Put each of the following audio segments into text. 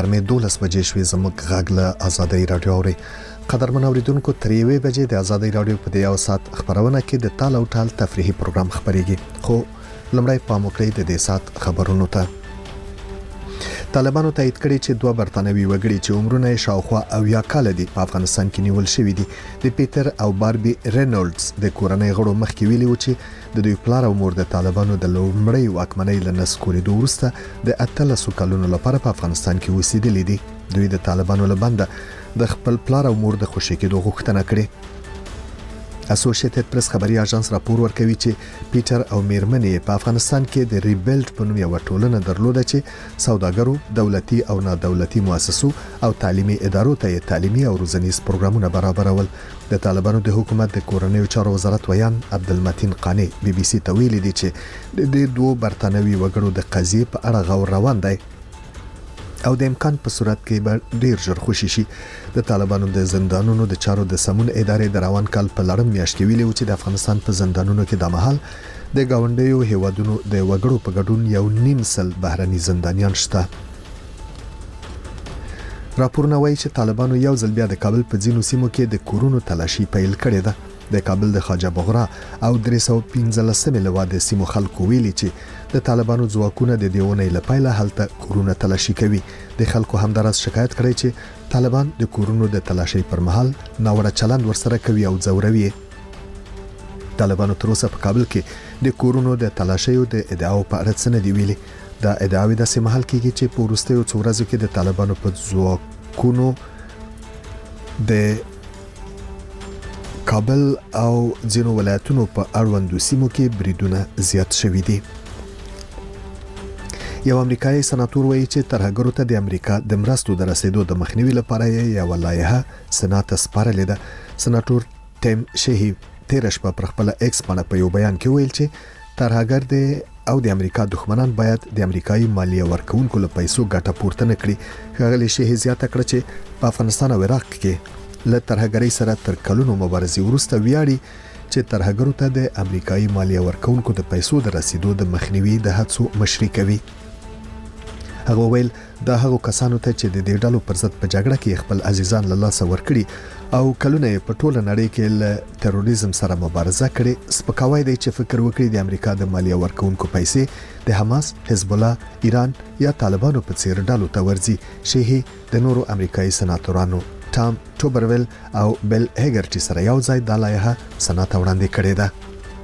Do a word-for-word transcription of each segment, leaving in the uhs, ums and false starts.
ګرمې دولس بجې شوې. زموږ غږ له آزادۍ رادیو اوري. قدرمن اوریدونکو تر یوې بجې د آزادۍ رادیو په دې یو ساعت خبرونه کې د تال او ټال تفریحي پروګرام خبريږي. خو لمړی پام وکړئ د دې ساعت خبرونو ته. طالبانو تایید کړي چې دوه برتانوي وګړي چې عمرونه یې شاوخوا اویا کال دي په افغانستان کې نیول شوي دي. د پیټر او باربي رینولډز د کورنۍ غړو مخکې ویلي و چې د دوی پلار او مور د طالبانو د لومړی واکمنۍ له نسکورېدو وروسته د اتلسو کلونو لپاره په افغانستان کې اوسېدلي دي. دوی د طالبانو له بنده د خپل پلار او مور د خوشي کېدو غوښتنه کړې. اسوسییټډ پریس خبري اژانس راپور ورکوي چې پیټر او میرمنې په افغانستان کې د ریبلټ په نوم یو ټولنه درلوده چې سوداګرو، دولتي او نه دولتي مؤسسو او تعلیمي ادارو ته تعلیمي او روزنیز پروګرامونه برابرول. د طالبانو د حکومت د کورنیو چارو وزارت ویان عبدالمتین قانی بي بي سي ته ویلي دي چې د دې دوه برتانوي وګړو د قضیې په اړه غور روان دی او د امکان په صورت کې به ډیر ژر خوشي شي. د طالبانو د زندانونو د چارو د سمون ادارې د روان کال په لړم میاشت کې ویلي و چې د افغانستان په زندانونو کې د مهال د گاونډیو هیوادونو د وګړو په ګډون یو نیم سل بهرني زندانیان شته. راپورونه وایي چې طالبانو یو ځل بیا د کابل په ځینو سیمو کې د کورونو تلاشي پیل کړې ده. د کابل د خواجه بغرا او درې سوه پنځلسمې لوا د سیمو خلکو ویلي چې د طالبانو ځواکونه د دیونې لپاره هلته کورونه تلاشي کوي. د خلکو همدارس شکایت کړي چې طالبان د کورونو د تلاشي پر مهال ناوړه چلند ورسره کوي او ځوروي. طالبانو تر اوسه په کابل کې د کورونو د تلاشي او د ادعاو په اړه څه نه دی ویلي. دا ادعاوې د سیمهال کېږي چې په وروستیو څو ورځو کې د طالبانو په ځواکونو د کابل او ځینو ولایتونو په اړوندو سیمو کې بریدونه زیات شوي دي. یو امریکایي سناتور وایي چې ترهګرو ته د امریکا د مرستو د رسیدو د مخنیوي لپاره یو لایحه سنات سپارلې ده. سناتور ټیم شهي تیر شپه پر خپل ایکس باندې په یو بیان کې ویل چې ترهګر دي او د امریکا دښمنان باید د امریکایي مالیه ورکونکو له پیسو ګټه پورته نه کړي. ښاغلي شهي زیاته کړه چې په افغانستان او عراق کې له ترهګرۍ سره تر کلونو مبارزې وروسته ویاړي چې ترهګرو ته د امریکایي مالیه ورکونکو د پیسو د رسیدو د مخنیوي د هڅو مشري کوي. هغه ویل دا هغه کسانو ته چې د دې ډلو پر ضد په جګړه کې خپل عزیزان له لاسه ورکړي او کلونه په ټوله نړۍ کې له تروریزم سره مبارزه کړي، سپکاوی دی چې فکر وکړي د امریکا د مالیه ورکونکو پیسې د حماس، حزب الله، ایران یا طالبانو په څیر ډلو ته ورځي. شهي د نورو امریکایي سناتورانو ټام ټوبرول او بیل هیګرټي سره یو ځای د لایحه سنات وړاندې کړې ده.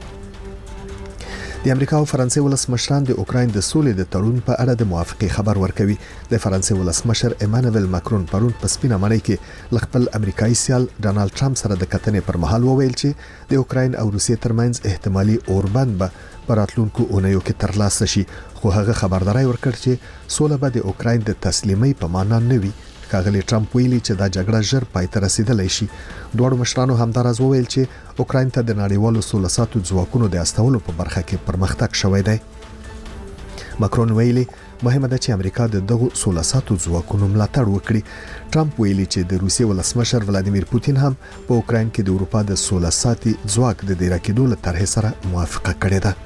د امریکا او فرانسې ولسمشران د اوکراین د سولې د تړون په اړه د موافقې خبر ورکوي. د فرانسې ولسمشر ایمانوئل ماکرون پرون په سپینه مړۍ کې خپل امریکایي سیال ډانلډ ټرمپ سره د کتنې پر مهال وویل چې د اوکراین او روسیې ترمنځ احتمالي اوربند به په راتلونکو اونیو کې ترلاسه شي. خو هغه خبرداري ورکړ چې سوله به د اوکراین د تسلیمۍ په معنا نه وي. ښاغلي ټرمپ ویلي چې دا جګړه ژر پای ته رسیدلی شي. دواړو مشرانو همداراز وویل چې اوکراین ته د نړیوالو سوله ساتو ځواکونو د استولو په برخه کې پرمختګ شوی دی. ماکرون ویلي مهمه ده چې امریکا د دغو سوله ساتو ځواکونو ملاتړ وکړي. ټرمپ ویلي چې د روسیې ولسمشر ولادیمیر پوتین هم په اوکراین کې د اروپا د سوله ساتي ځواک د دې راکېدو له طرحې سره موافقه کړې ده.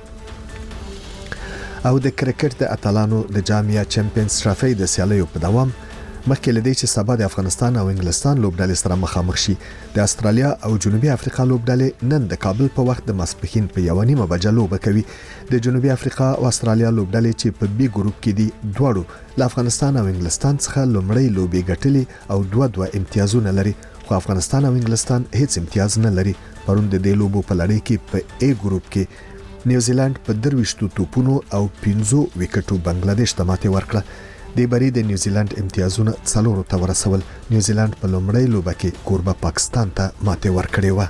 او د کرکټ د اتلانو د جامعه چمپیونز ټرافي د سیالیو په دوام مخکې لدی چې سبا د افغانستان او انګلستان لوبډلې سره مخامخ شي. د استرالیا او جنوبي افریقا لوبډلې نن د کابل په وخت د ماسپښین په یو نیمه بجه لوبه کوي. د جنوبي افریقا او استرالیا لوبډلې چې په بي ګروپ کې دي دواړو له افغانستان او انګلستان څخه لومړی لوبې ګټلې او دوه دوه امتیازونه لري. خو افغانستان او انګلستان هیڅ امتیاز نه لري. پرون د دې لوبو په لړۍ کې په ای ګروپ کې نیوزیلند په درويشتو توپونو او پنځو وکټو بنگلاديش ته ماتې ورکړه. د بری د نیوزیلند امتیازونه څلورو ته ورسول. نیوزیلند په لومړۍ لوبه کې کوربه پاکستان ته ماتې ورکړې و.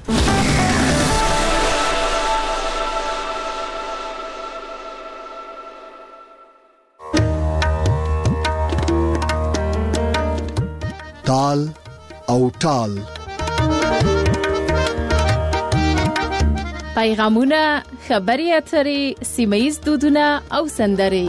تال او ټال پیغامونه، خبري اترې، سیمه‌ییز دودونه او سندرې.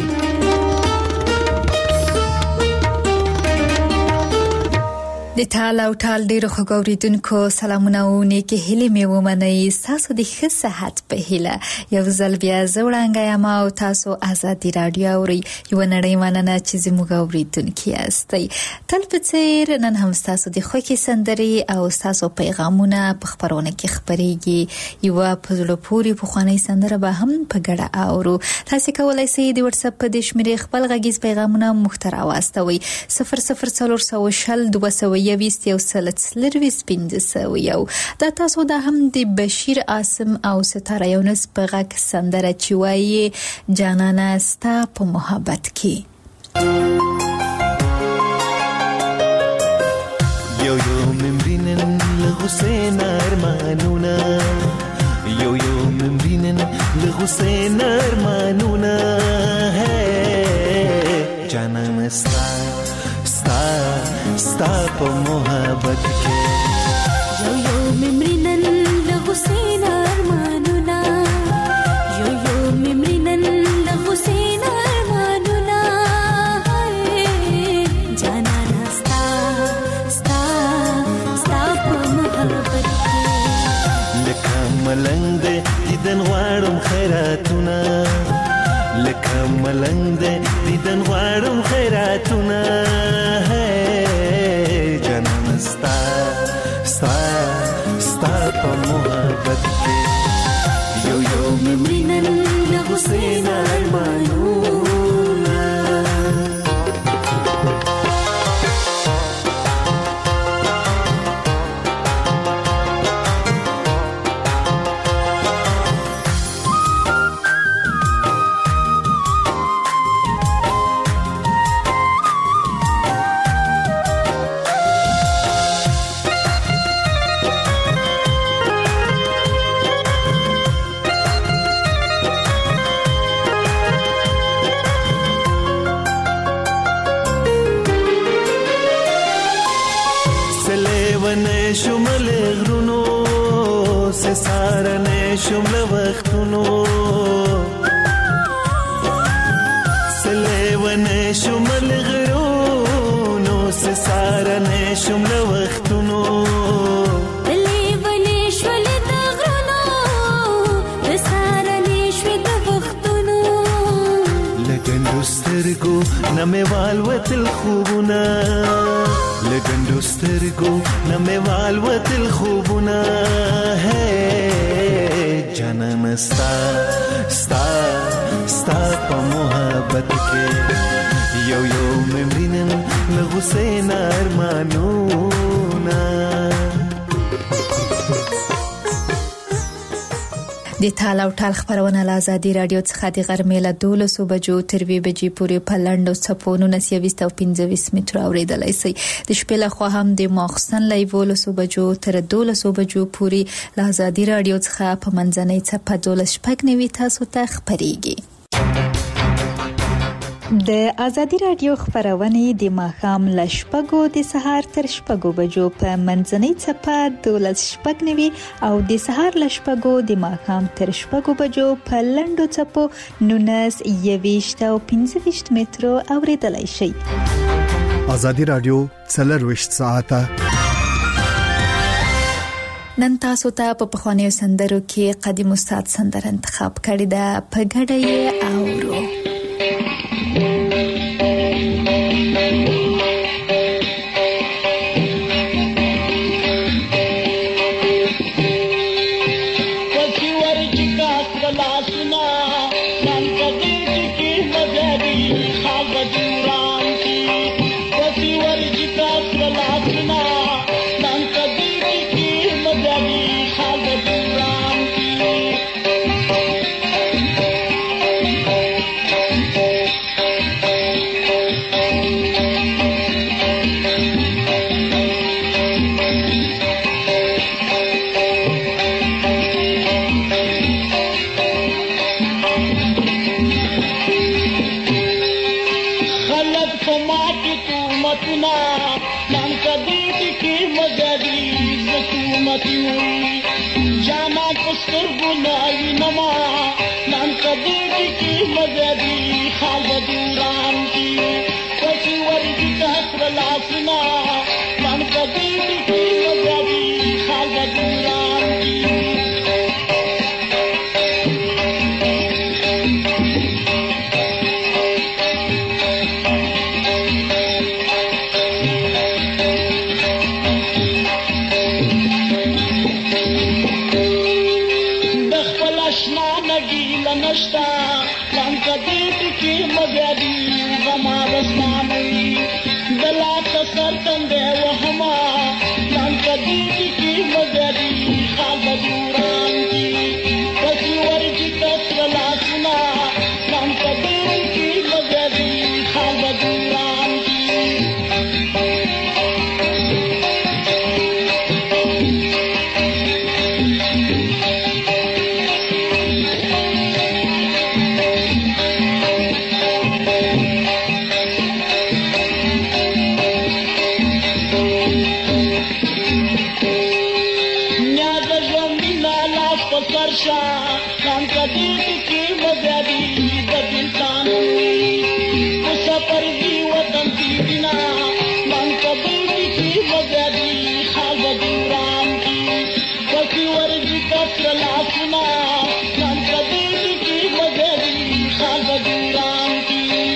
د ټال او ټال ډیرو خوګوریدونکو سلامونه او نیکی هیله مې ومنئ. تاسو د ښه صحت په هیله یو ځل بیا زوړانګه یم او تاسو آزادي رادیو اورئ. یو نړۍ مننه چې زموږ اوریدونکي یاستئ. تل په څیر نن هم تاسو د خوښي سندرې او تاسو پیغامونه په خبرونه کې خبرېږي. یو په زړه پورې په خواني سندره به هم په ګډه اورو. تاسو کولای شئ د واتس اپ په د شمیرې خپل غږیز پیغامونه مخترا واستوي صفر صفر څلور شل دوه سوه یویست یو سلت سلرویس پنځه سوه یو. دا تاسو دا هم د بشیر عاصم او ستاره یونس په غږ سندره چې وایي جانانه ستا په محبت کې. یو یو ممرینن لغسین ارمانونا یو یو ممرینن لغسین ارمانونا جانانه ستا ستا ستا په محبت کې. یو یو ممرینن لغسین ارمانونا یو یو ممرینن لغسین ارمانونا جانانا ستا ستا ستا په محبت کې. لکه ملنګ دې دیدن غواړم خیراتونه لکه ملنګ دې دیدن غواړم خیراتونه جانانه ستا ستا ستا په محبت کې. یو یو ممرینن لغسین ارمانونا شمل غرونو سے سارنے شمل وختونو سلیونے شمل غرونو سے سارنے شمل وختونو لیونے شمل غرونو سے سارنے شمل وختونو لګندو سترګو نمې والوتل خوبونه لګندو سترګو نمې والوتل خوبونه جانانه ستا ستا ستا په محبت کې. یو یو ممرینن لغسین ارمانونا. د ټال او ټال خبرونه له آزادي رادیو څخه د غرمې له دولسو بجو تر وی بجې پورې په لنډو څپو نولس یویست او پنځه متره اوریدلای شئ. د شپې له خوا هم د ماخستن له یولسو بجو تر دولسو بجو پورې له آزادي رادیو څخه په منځنۍ څپه دولس شپږ نوي تاسو ته خبرېږي. د آزادي رادیو خبرونه د ماښام له شپږو د سهار تر شپږو بجو په منځنۍ څپه دولس شپږ نوي او د سهار له شپږو د ماښام تر شپږو بجو په لنډو څپو نولس یویشت او پنځه مترو اوریدلای شئ. آزادي رادیو څلرویشت ساعته نن تاسو ته په پخوانیو سندرو کې قدیم استاد سندره انتخاب کړې ده. په ګډه یې اورو. Thank you. نشتا لم کدیت کی مزیدی غما رسمانی دلا کسر تندے وہما لم کدیت کی مزیدی خال دوران کی کسی ورجی کسر لاسنا لم کدیت کی مزیدی خال دوران کی لم کدیت کی مزیدی دبلتانی مسافر دی وطن کی بنا لم کدیت کی مزیدی خال دوران کی کسی ورجی کسر لاسنا لم کدیت کی مزیدی خال دوران کی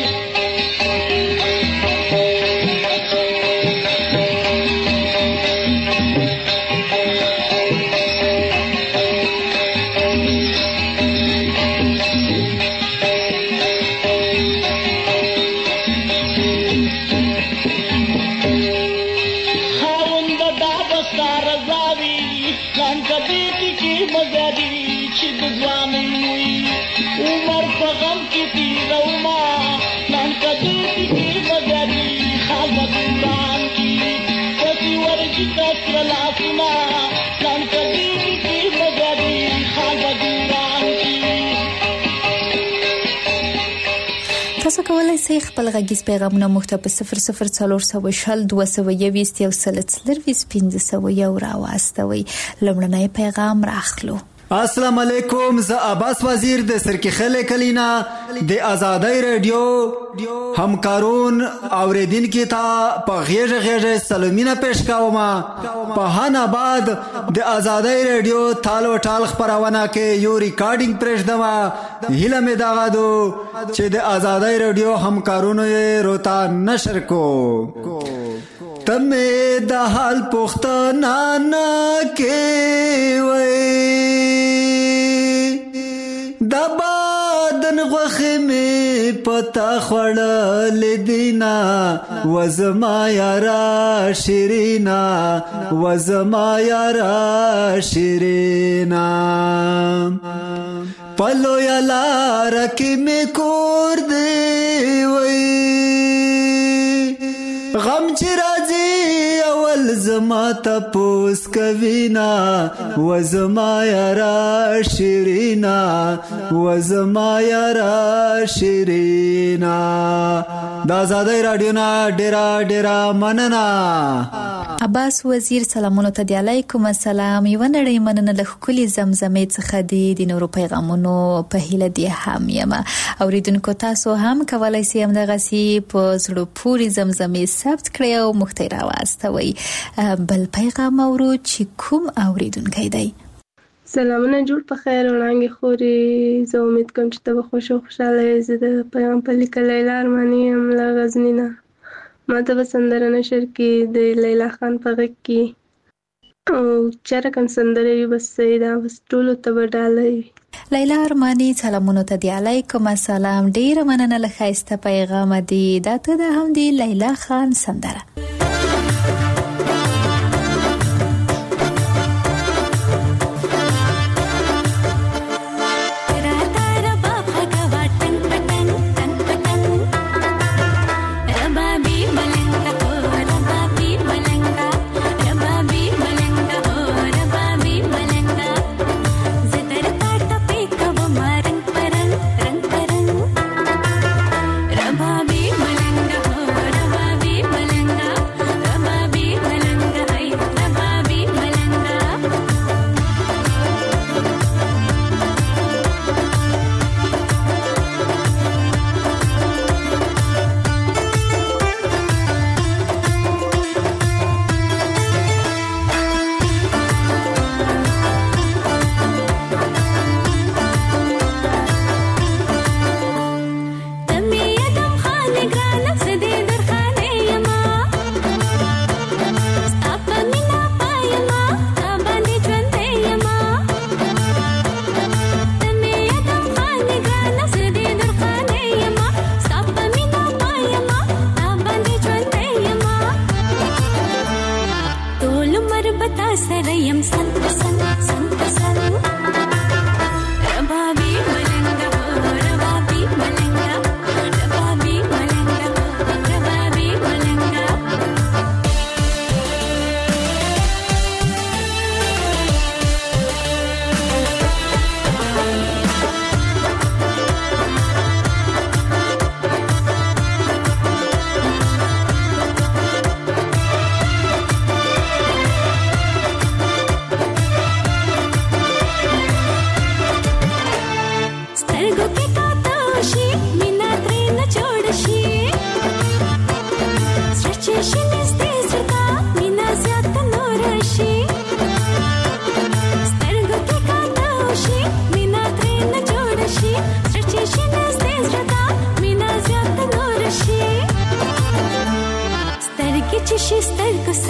عمر پغم کی تیروما لن کدیت کی مزیدی خال دوران کی کسی ورجی کسر لاسنا لن کدیت کی مزیدی خال دوران کی. تاسو کولای شئ خپل غږیز پیغامونه موږ ته په صفر صفر څلور سوه شل دوه سوه یوویشت یو سل څلرویشت پنځه سوه یو راواستوئ. لومړنی پیغام راخلو. السلام علیکم، زه عباس وزیر د سرکیخل کلینا د آزادۍ رادیو همکارون اوریدونکو ته په غیږ غیږ سلامونه پیش کوم. په هان آباد د آزادۍ رادیو تال و ټال خبرونه کې یو ریکارډینګ پرېږدم. هیله مې دا ده چې د آزادۍ رادیو همکارونو یې روتا نشر کو. تمه د حال پختانا نه کوي د بادن غوخه می پتا خړل دینا وزما یارا شیرینا وزما یارا شیرینا پلو یلا رکی می کور دی وی غم چې راځي اول زما تپوس کوینا وزما یارا شیرینا وزما یارا شیرینا. د آزادۍ رادیو نه ډیره ډیره مننه. عباس وزیر سلامونه ته. علیکم السلام. یو نړۍ مننه له ښکلي زمزمې څخه دی د نورو پیغامونو په هیله دی هم یم. اوریدونکو تاسو هم کولای شئ همدغسې په زړه پورې زمزمې ثبت کړئ او موږ ته راواستوئ. بل پیغام اورو چې کوم اوریدونکی دی. سلامونه، جوړ په خیر وړانګې خورې. زه امید کوم چې ته به خوش او خوشحاله یې. زه د پیغام په لیکه لیلا ارماني یم له غزني نه. ما ته به سندره نشر کې د لیلا خان په غږ کې او چا رقم سندره وي بس صحیح ده، بس ټولو ته به ډاله وي. لیلا ارماني سلامونه ته دی. علیکم السلام. ډیره مننه له ښایسته پیغامه دی. دا ته د هم دی لیلا خان سندره. Raba bi malanga ho, raba bi malanga.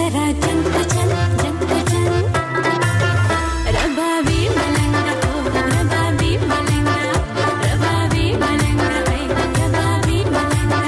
जरा जन जन जन जन रबाबी मलंगा हो रबाबी मलंगा रबाबी मलंगा है रबाबी मलंगा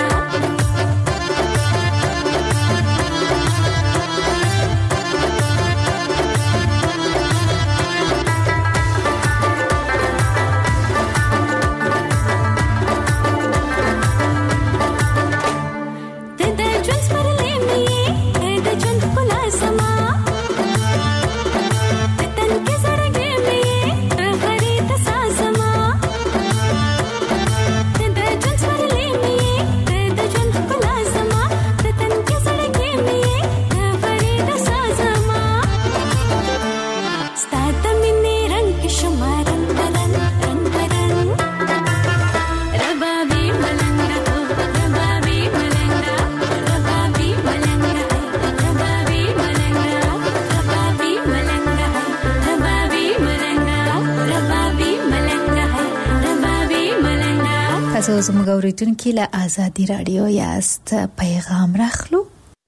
تاسو زموږ اوریدونکو له آزادي رادیو یاست. پیغام راخلو.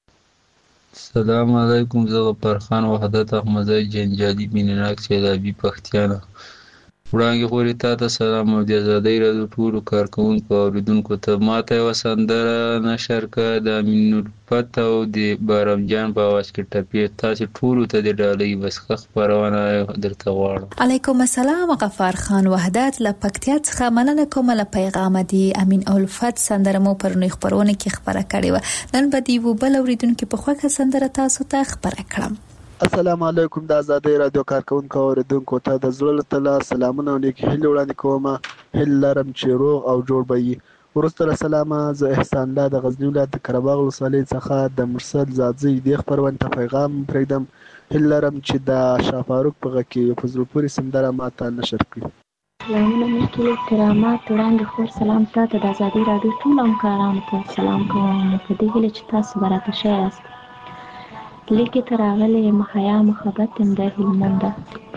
السلام علیکم. زه غفرخان وحدت احمدی جنجالي مینناک سیلابي پښتیانا وړاندې خوري تا ته سلام او د آزادۍ رادیو ټولو کارکونکو او اوریدونکو ته. ماته یوه سندره نشر کړه د امین الفت او د بارم جان په اواز کې ټپې. تاسې ټولو ته د ډالۍ وسخه خپرونه درته غواړم. علیکم السلام غفار خان وحدت له پکتیا څخه مننه کوم له پیغام دی امین الفت سندره مو پرونی خبرونه کې خبره کړې و. نن به دی و بل اوریدونکو په خوښه سندره تاسو ته خبره کړم. السلام علیکم د آزادۍ رادیو کارکونکو او اوریدونکو ته د زړه له سلامونه او نیک هیلې وړاندې کوم. هیله لرم چې روغ او جوړ به وي. وروسته له سلامه زه احسان الله د غزني ولایت د قرهباغ ولسوالۍ څخه د مرسل زادزۍ دې خپرونې ته پیغام پرېږدم. هیله لرم چې د شاه فاروق په غږ کې یو په زړه پورې سندره ماته نشر کړي. سلامونه مشکل کرامات وړاندې خور سلام تاسو د آزادۍ رادیو ټول همکارانو ته سلام کوم په دې هیله چې تاسو براته ښه یاست. لیکې ته راغلی محیا محبت یم د هلمنده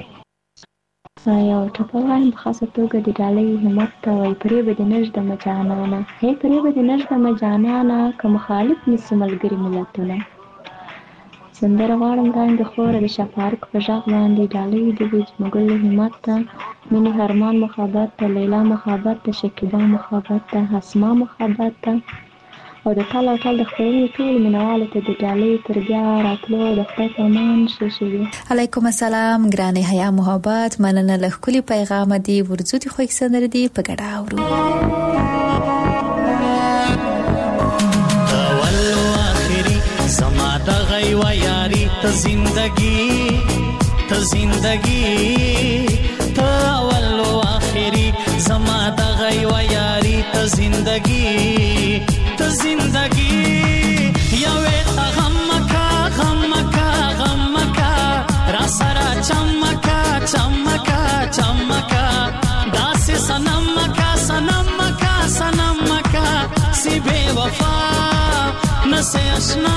یو ټپه وایم په خاصه توګه د ډالۍ همت ته وایي پرې به دې نږدمه جانانه هی پرې به دې نږدمه جانانه که مخالف نیسي ملګري ملتونه. سندره غواړم وړاندې خوره د شاه فاروق په غږ باندې ډالۍ د وي جمګل همت ته مینې هرمان محبت ته لیلا محبت ته شکیبا محبت ته اسما محبت ته او د ټال او ټال د خپلې ټول مینوالو ته د ډالۍ تر بیا راتلو د خدای په امان ښه شوي. علیکم السلام ګرانې حیا محبت مننه له ښکلي پیغام دی ورځو دي خوښ سندره دی په ګډه اورو. اول و آخري زما د غي و یاري ته زندگی ته زندگی ته اول و آخري زما د غي و یاري ته زندگی ته زندگی یوه تا غمکا غمکا غمکا را سره چمکا چمکا چمکا داس سنمکا سنمکا سنمکا سی بے وفا نسے اشنا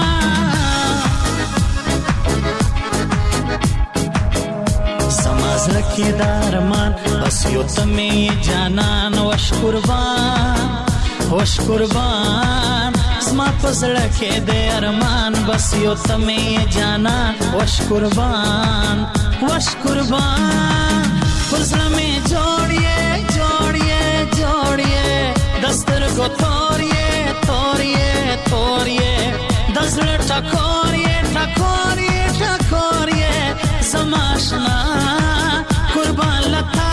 سماز لکی دارمان بس یو تمی جانان وش قربان وش قربان زما پزړه کې د ارمان بس یو تمه جانا وش قربان وش قربان پزړه مې جوړیه جوړیه جوړیه دستر کو توریه توریه توریه دزړه ټکوریه ټکوریه ټکوریه زماشنا قربان لتا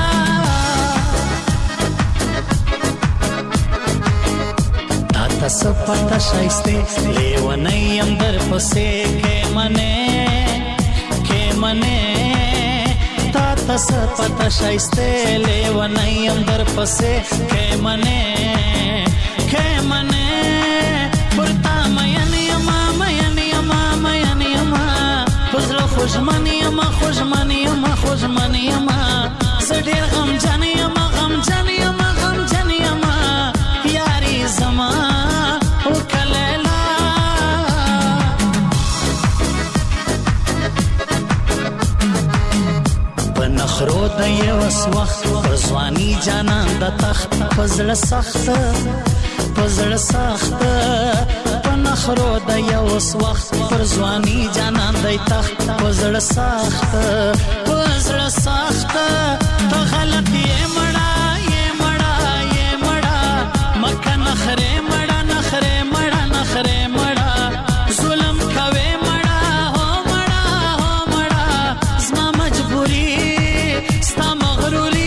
تاسو پتا شایسته لیونیم در پسې کې منه کې منه تا تاسو پتا شایسته لیونیم در پسې کې منه کې منه پرتا مې نه ما مې نه ما مې نه ما پزړه خوشمنی ما خوشمنی ما خوشمنی ما زړه غم جنې ما غم جنې ما غم جنې ما یاري زما خرو د یو وخت ځواني جانان د تخت پزړه سخت پزړه سخت پنا نخرو د یو وخت پر ځواني جانان دی تخت پزړه سخت پزړه سخت ته غلط یې مړه یې مړه یې مړه مکه نخره مړه نخره مړه نخره مړه ظلم کوي مړه هو مړه هو مړه زما مجبوري ستا مغروري.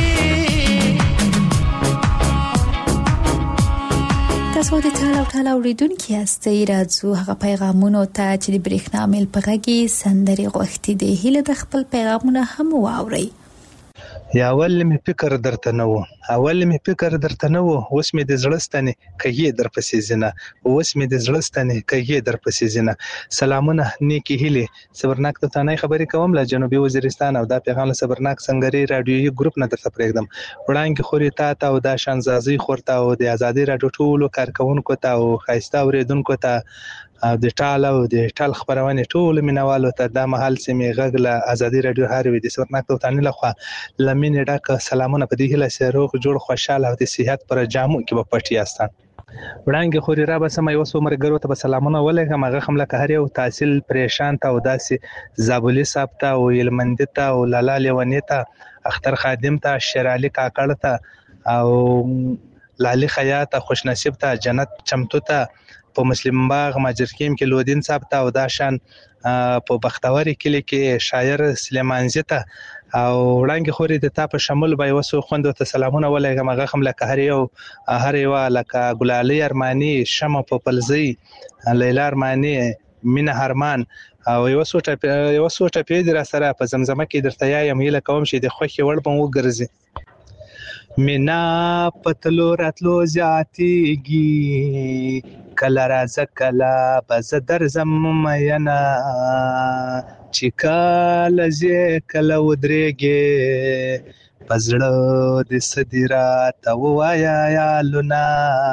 تاسو د ټال او ټال اوریدونکو یاستئ راځو هغه پیغامونو ته چې د برېښنا میل په غږی سندري غوښتي دي هله د خپل پیغامونه هم واوري. یا اول می فکر درته نه و اول می فکر درته نه و اوس می د زړستانه کږي در پسې زنه اوس می د زړستانه کږي در پسې زنه. سلامونه نیکی هلي صبرناک ته نه خبرې کوم له جنوبي وزیرستان او دا پیغام صبرناک سنگري رادیوي ګروپ نه درته پرېږدم. وړاندې خوري تا ته او دا شانزازي خورته او د ازادي رادیو ټولو کارکونکو ته او خاصه اوریدونکو ته او د ټال او د ټال خبرونه ټول مینوالو ته د محل سیمه غږله ازادي رادیو هاروي د صبرناک ته تانه لخوا لمن ډاک سلامونه په دې هله سروغ جوړ خوشاله او د صحت پر جامو کې په پټیاستان. وړاندې خوري را به سم یو سو مرګرو ته سلامونه ولګم هغه خمله که هر یو تحصیل پریشان ته او داسې زابلی صاحب ته او علمند ته او لالا لیونی ته اختر خادم ته شرالي کاکړ ته او لالي خیاط خوش نصیب ته جنت چمتو ته په مسلم باغ ماجرکیم کې لودین صاحب ته او داشان په بختوري کلی کې شاعر سلیمان زیته او وړاندې خوري د تا په شمول به وسو خوند ته سلامونه ولګم هغه خمله که هر یو هر یو لکه ګلالي ارماني شمه په پلزي لیلا ارماني مینه هرمان او یو څو ټپ یو څو ټپې در سره په زمزمه کې درته یم هله کوم چې د خوخي وړ په وګرځي. مینا پتلو راتلو زیاتیږي کله راځه کله بز درځم مینا چې کله زه کله ودرېږي پزړه د صدرا ته وایا یا لونا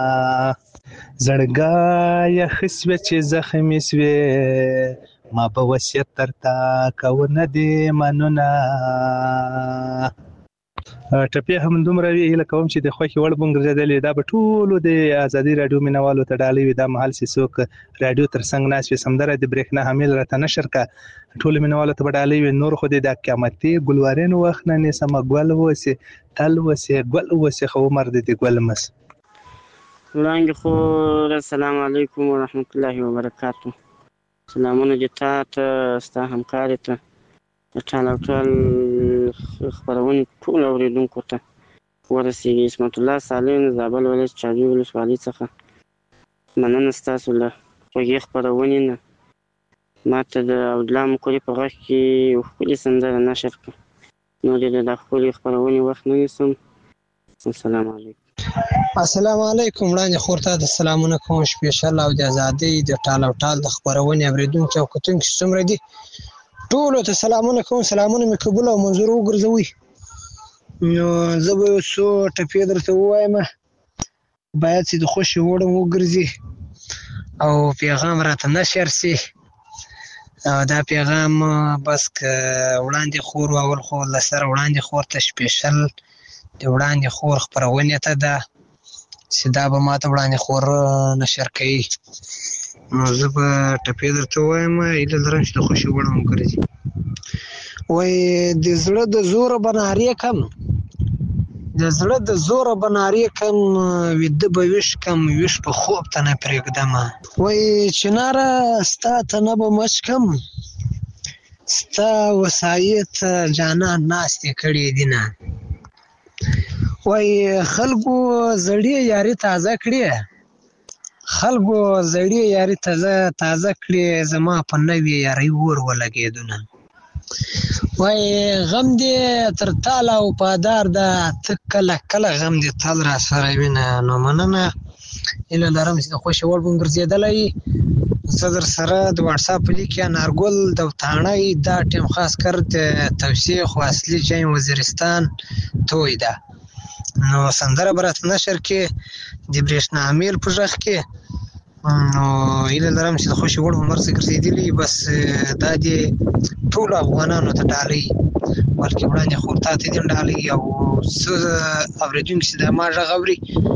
زړګا خسوه چې زخمی سوي ما به وصیت ترتا کو نه دی منونه. ټپی هم دومره وی له کوم چې د خوخي وړ بنګرځیدلې دا به ټولو د ازادي رادیو مینوالو ته ډالې وي دا محل سیسوک رادیو تر څنګ ناس وي سمدره د برېښنا حامل راته نشر کا ټول مینوالو ته ډالې وي نور خو د قیامتي ګلوارین وخت نه سم ګل وسی تل وسی ګل وسی خو مرد د ګل مس. وړاندې خو السلام علیکم ورحمت الله وبرکاتہ. سلامونه دې ته ستا همکار ته ټال او ټال خبرونه ټول اوریدونکو ته ورسیږي. اسمت الله سالم زابل ولایت چاجي ولسوالۍ څخه مننه ستاسو له خوږې خبرونې نه ما ته د اودلا مکوري په غږ کې یو ښکلې سندره نشر کړه نو د د ښکلې خبرونې وخت نه نیسم. السلام علیکم. السلام علیکم. وړاندې خور ته د سلامونه کوم سپیشل او د ازادۍ د ټال او ټال د خبرونې اوریدونکو او کتونکو څومره دي ټول ته سلامونه کوم. سلامونه مې قبول او منظور وګرځوي. نو زه به څو ټپې درته ووایم باید چې د خوشي وړم وګرځي او پیغام راته نشر سي او دا پیغام بس که وړاندې خور اول خو لسره وړاندې خور ته سپیشل د وړاندې خور خبرونه ته ده چې دا به ماته وړاندې خور نشر کوي. نو زه به ټپې درته ووایم ایله لرم چې د خوشي وړم وګرځي. وای د زړه د زوره بنارې کم د زړه د زوره بنارې کم ویده به ویش کم ویش په خوب ته نه پرېږدم. وای چناره ستا ته نه به مچ کم ستا وسایط جانان ناستې کړې دي نه. وای خلکو زړې یاري تازه کړې خلکو زړې یاري تازه تازه کړې زما په نوې یاري ور ولګېدونه. وای غم دې تر تاله او پادار ده ته کله کله غم دې تل را سره وینه. نو مننه ایله لرم چې د خوشي وړ ګرځېدلی زه در سره د واتساپ لیک یا نارګل د وتاڼۍ دا ټیم خاص کر د توثیق و اصلي جای وزیرستان توی ده. نو سندره برات نشر کې د برېښنا امیل په ځخ کې نو ایله لرم چې د خوشي وړ مرسته ګرځېدلی بس دا دې ټول افغانانو ته ډالۍ بلکې وړاندې خورتا ته دې ډالۍ او څه اوریدونکي چې د ما غږ اوري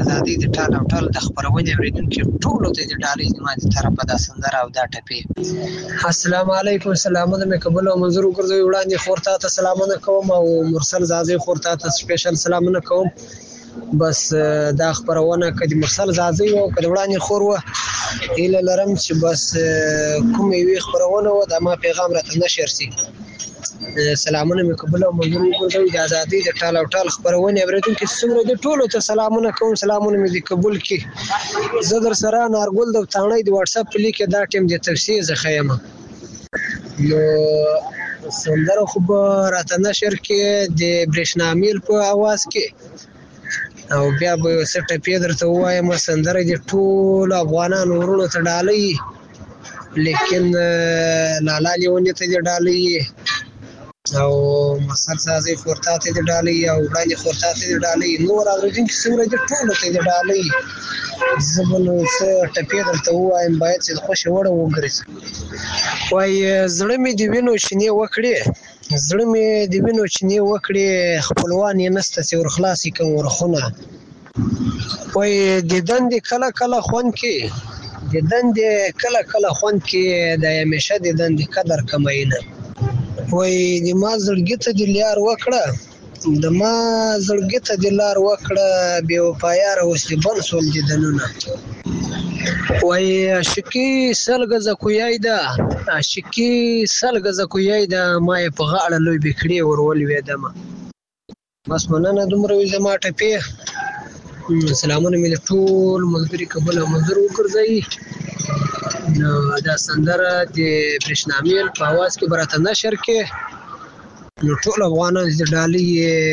ازادۍ د ټال او ټال د خپرونې اورېدونکي ټولو ته د ډالۍ زما د طرفه دا سندره او دا ټپې. السلام علیکم، سلامونه مې قبول او منظور وګرځوي. وړاندې خور ته ته سلامونه کوم او مرسل زازۍ خور ته ته سپیشل سلامونه کوم. بس دا خپرونه که د مرسل زازۍ وه که د وړاندې خور وه، هیله لرم چې بس کومې یوې خپرونه وه دا ما پیغام راته نشر شي. سلامونه مې قبول او منظور وګرځوي. د ازادۍ د ټال او ټال خپرونې اورېدونکي څومره دي ټولو ته سلامونه کوم. سلامونه مې دې قبول کړي. زه در سره نارګل د تاڼۍ د واټساپ په لیک کې دا ټیم د توصیې څخه یم. نو سندره خو به راته نشر کې د برېښنا میل په اواز کې او بیا به یو څه ټپې درته ووایم. سندره د ټولو افغانانو ورونو ته ډالۍ، لیکن لالا لیوني ته دې ډالۍ او مسل سازۍ خورتا ته دې ډالۍ او وړاندې خورتا ته دې ډالۍ. نور اورېدونکي څومره دي ټولو ته دې ډالۍ. زه به نو څه ټپې درته ووایم باید چې د خوښې وړه وګرځي. وایي زړه مې د وینو چینې وکړې، زړه مې د وینو چینې وکړې، خپلوان یې نسته چې ورخلاصې کړم ورخونه. وایي د دندې کله کله خوند کې، د دندې کله کله خوند کې د همیشه د دندې قدر کمینه. وایي د ما زړګي ته دې لار وکړه، د ما زړګي ته دې لار وکړه، بې وفایاره اوس دې بند شول دیدنونه. وایي عاشقي سل ګزه کویای ده، عاشقي سل ګزه کویای ده، ما یې په غاړه لوبې کړې ور ولوېدمه. بس مننه دومره وي زما ټپې. سلامونه مې د ټول ملګري قبول او منظور وګرځوي. نو دا سندره د برېښنا میل په اواز کې به راته نشر کې. نو ټول افغانان د ډالۍ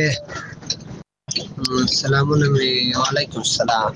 سلامونه مې. وعلیکم السلام.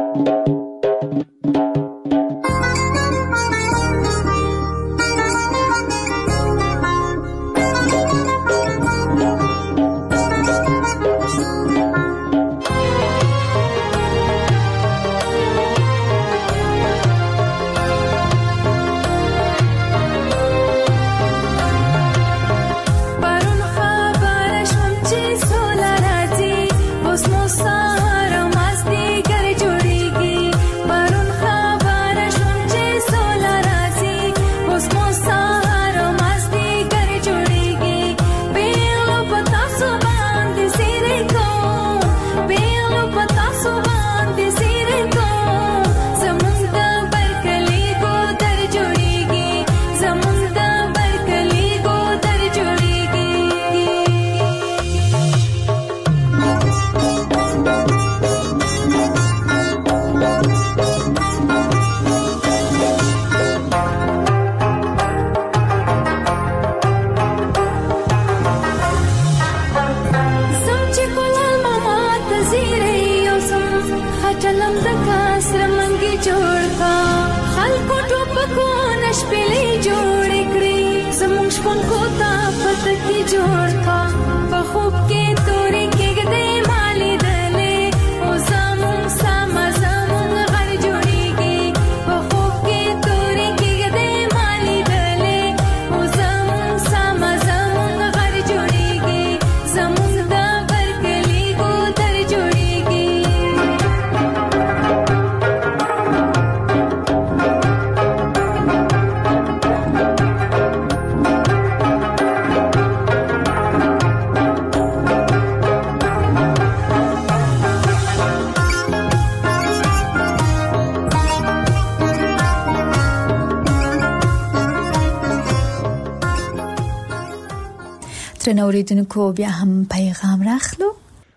ترنوریدونکو بیا هم پیغام راخلو.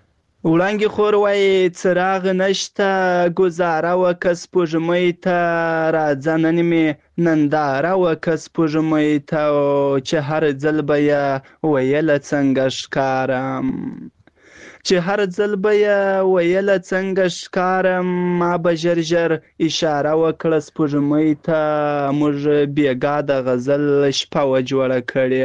وړانګې خور وایي څراغ نشته ګزاره وکه سپوږمۍ ته راځه نن مې ننداره وکه سپوږمۍ ته چې هر ځل به یې ویله څنګه ښکارم چې هر ځل به یې ویله څنګه ښکارم ما به ژر ژر اشاره وکړه سپوږمۍ ته موږ بېګا د غزل شپه وه جوړه کړې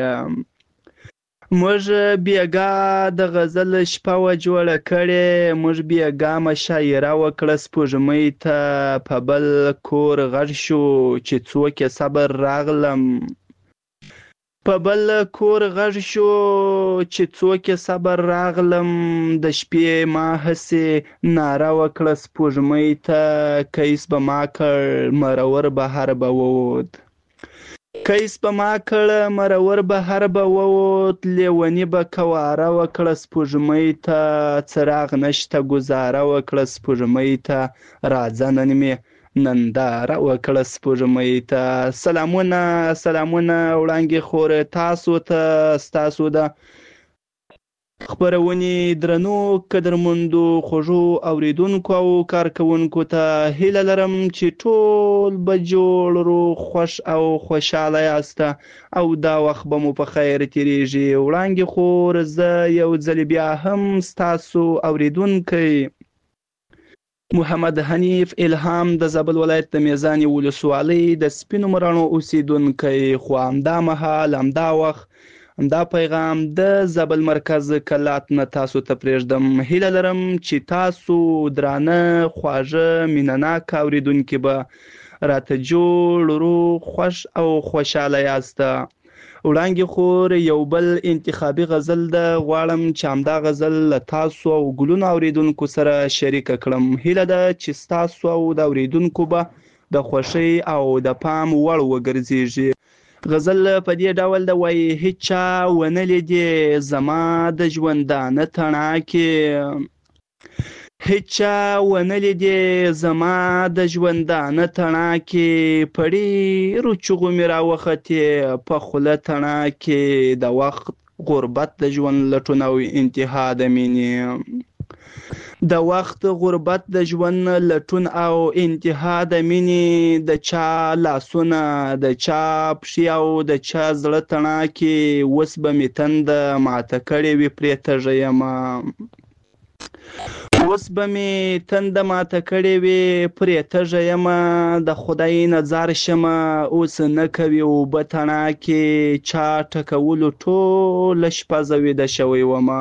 موږ بېګا د غزل شپه وه جوړه کړې موږ بېګا مشاعره وکړه سپوږمۍ ته په بل کور غږ شو چې څوک یې صبر راغلم په بل کور غږ شو چې څوک یې صبر راغلم د شپې ما هسې ناره وکړه سپوږمۍ ته کیس به ما کړ مرور بهر به ووت کیس به ما کړ مرور بهر به ووت لیونی به کواره وکړه سپوږمۍ ته څراغ نشته ګزاره وکړه سپوږمۍ ته راځه نن مې ننداره وکړه سپوږمۍ ته. سلامونه سلامونه وړانګې خور تاسو ته ستاسو د خپرونې درنو قدرمندو خوږو اوریدونکو او کارکوونکو ته هیله لرم چې ټول به جوړ روغ خوش او خوشحاله یاست او دا وخت به مو په خیر تیریږي. وړانګې خور زه یو ځل بیا هم ستاسو اوریدونکی محمد حنیف الهام د زابل ولایت د میزانې ولسوالۍ د سپینو مراڼو اوسیدونکی، خو همدا مهال همدا وخت همدا پیغام د زابل مرکز کلات نه تاسو ته پرېږدم. هیله لرم چې تاسو درانه خواږه مینهناک اوریدونکي به راته جوړ روغ خوش او خوشحاله یاست. وړانګې خور یو بل انتخابي غزل ده، غواړم چې همدا غزل له تاسو او ګلونو اوریدونکو سره شریکه کړم. هیله ده چې ستاسو او د اوریدونکو به د خوښۍ او د پام وړ وګرځېږي. غزل په دې ډول ده وایي: هیچا ونه لیدې زما د ژوندانه تڼاکې، هیچا ونه لیدې زما د ژوندانه تڼاکې، په ډېرو چغو مې راوختې په خوله تڼاکې، د وخت غربت د ژوند لټون او انتها د مینې، د وخت غربت د ژوند لټون او انتها د مینې، د چا لاسونه د چا پښې او د چا زړه تڼاکې، اوس به مې تنده ماته کړې وي پرې تږی یمه، اوس به مې تنده ماته کړې وي پرې تږی یمه، د خدای نظر شمه اوس نه کوي اوبه تڼاکې، چا ټکولو ټوله شپه زه ویده شوی ومه،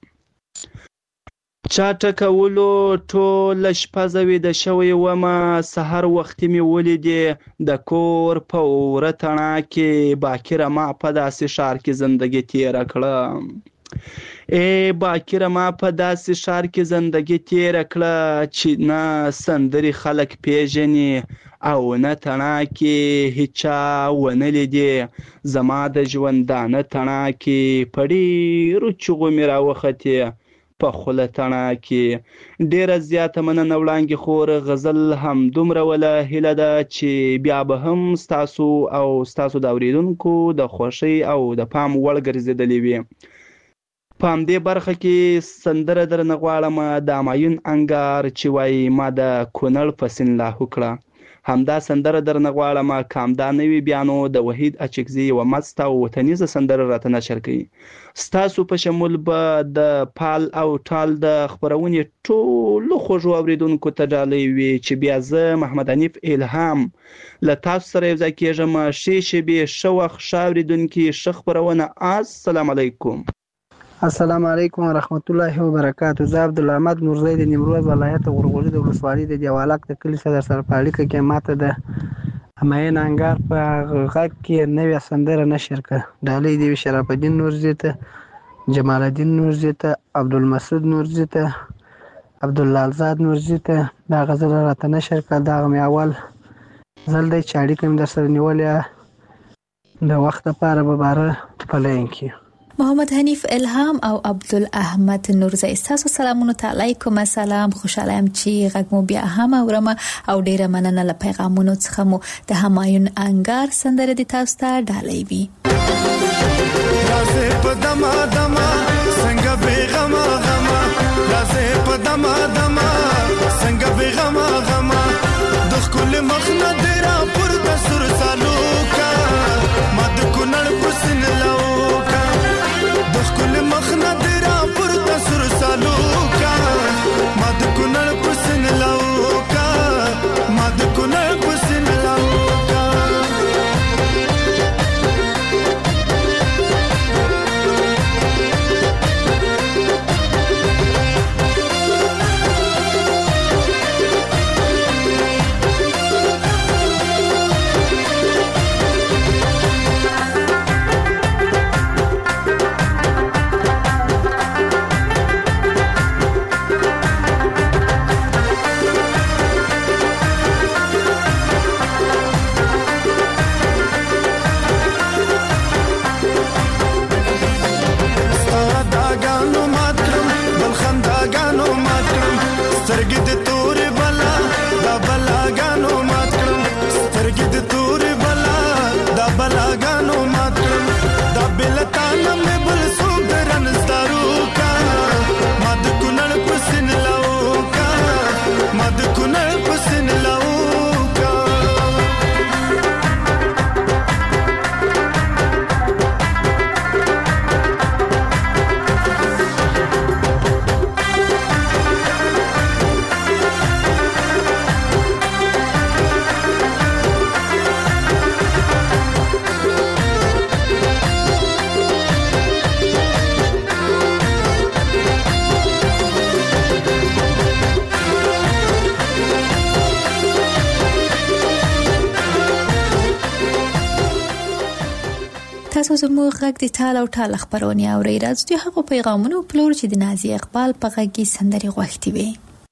چا ټکولو ټوله شپه زه ویده شوی ومه، سحر وختي مې ولیدې د کور په وره تڼاکې، باکره ما په داسې ښار کې زندګي تېره کړه، ای باکره ما په داسې ښار کې زندګي تېره کړه، چې نه سندرې خلک پیژني او نه تڼاکې، هیچا ونه لیدې زما د ژوندانه تڼاکې، په ډېرو چغو مې راوختې په خوله تڼاکې. ډېره زیاته مننه وړانګې خور، غزل همدومره وله. هیله ده چې بیا به هم ستاسو او ستاسو د اوریدونکو د خوښۍ او د پام وړ ګرځېدلې وي. په همدې برخه کې سندره درنه غواړم د همایون انګار چې وایي ما د کونړ په سیند لاهو کړه. همدا سندره درنه غواړم، که همدا نه وي بیا نو د وحید اچکزي یوه مست او وطنیزه سندره راته نشر کوي. ستاسو په شمول به د پال او ټال د خپرونې ټولو خوږو اوریدونکو ته ډالۍ وي چې بیا زه محمد حنیف الهام له تاسو سره یو ځای کېږم. ښې شېبې، ښه وخت، ښه اوریدونکي، ښه خپرونه. السلام علیکم. السلام علیکم ورحمت الله وبرکاتہ. زه عبدالحمد نورزی د نیمروز ولایت غورغوري د ولسوالۍ د دیوالک د کلي صدر سره په اړیکه کې ماته د همایون انګار په غږ کې نوې سندره نشر کړه. ډالۍ دې وي شرف الدین نورزي ته، جمال الدین نورزي ته، عبدالمسعود نورزي ته، عبداللهزاد نورزي ته دا غزل راته نشر کړه. دغه مې اول ځل دی چې اړیکه مې در سره نیولې د وخت لپاره به باره په لاین کې. محمد حنیف الهام او عبدالاحمد نورزی، ستاسو سلامونو ته علیکم السلام. خوشاله یم چې غږ مو بیا هم اورم او ډیره مننه له پیغامونو څخه مو د همایون انګار سندره د تاسو ته ډالۍ وي. رازه په دما دما څنګه بیغما غما، رازه په دما دما څنګه بیغما غما، د خپل مخ نه درا پر د سر سالو کا ما د کونړ پسن لاو کا، د خپل مخ نه درا پر د سر سالو کا ما د کونړ پسن لاو کا، ما د کونړ پسن لاو کا. تاسو زموږ غږ د ټال او ټال خبرونه اورئ. راځو د هغو پیغامونو په لور چې د نازي اقبال په غږ کې سندرې غوښتي وي.